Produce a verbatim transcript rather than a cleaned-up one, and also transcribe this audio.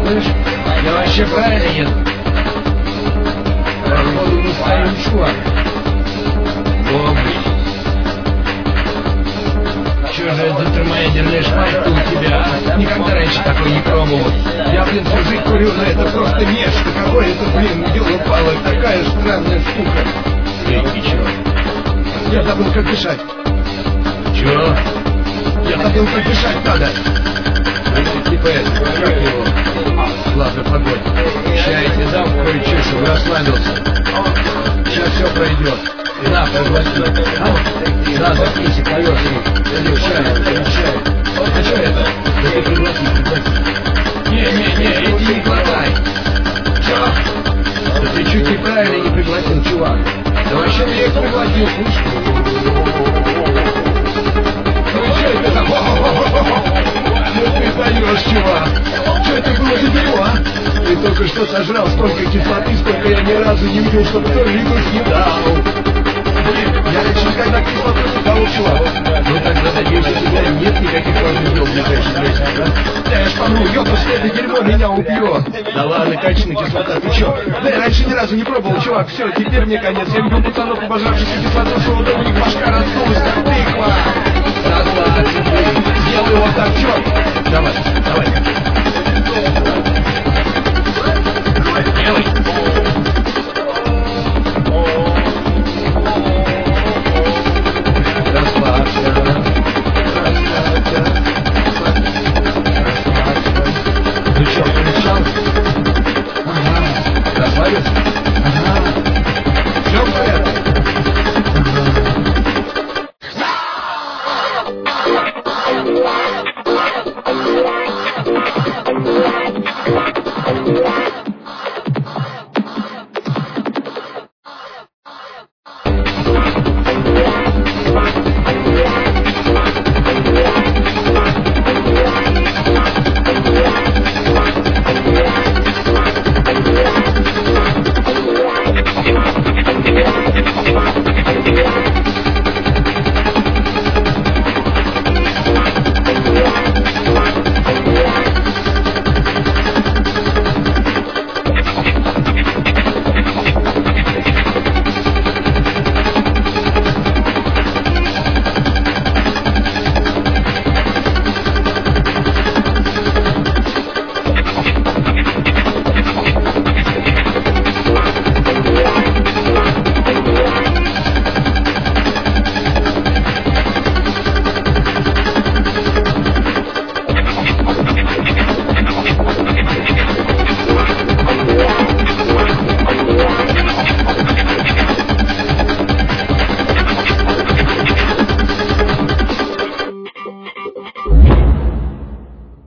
Слышь, я вообще правильно еду? Походу мы стоим, чувак. О, блин. Чё же это термоядерная шпалька у тебя, а? Никогда раньше такой не пробовал. Я, блин, всю жизнь курю, но это просто нечто какое-то, блин, елы-палы, такая странная штука. Эй, ты чё? Я забыл, как дышать. Чё? Я забыл, как дышать надо. Это типа это, как его? Ладно, погодь. Ща я тебе дам кое-что, чтобы расслабился. Сейчас все пройдет. На, проглоти. А? На, записи, поверхни. Решай, решай. А что это? Да ты пригласи, пригласи. Не-не-не, эти не глотай. Чё? Да ты чуть неправильно не пригласил, чувак. Да вообще я их пригласил, слушай. Ну что это за... Ну ты даешь, чувак. Что это было за дерьмо, а? Ты только что сожрал столько кислоты, сколько я ни разу не видел, чтобы кто-нибудь съедал. Блин, я раньше никогда кислоту не дал, чувак. Ну тогда, надеюсь, у тебя нет никаких важных дел в ближайшем месяце, да? Да я ж помру, ёбус, это дерьмо меня убьет. Да ладно, качественная кислота, ты чё? Да я раньше ни разу не пробовал, чувак, все, теперь мне конец. Я видел пацанов, обожавших кислоту, что у них башка раздулась, как тыква.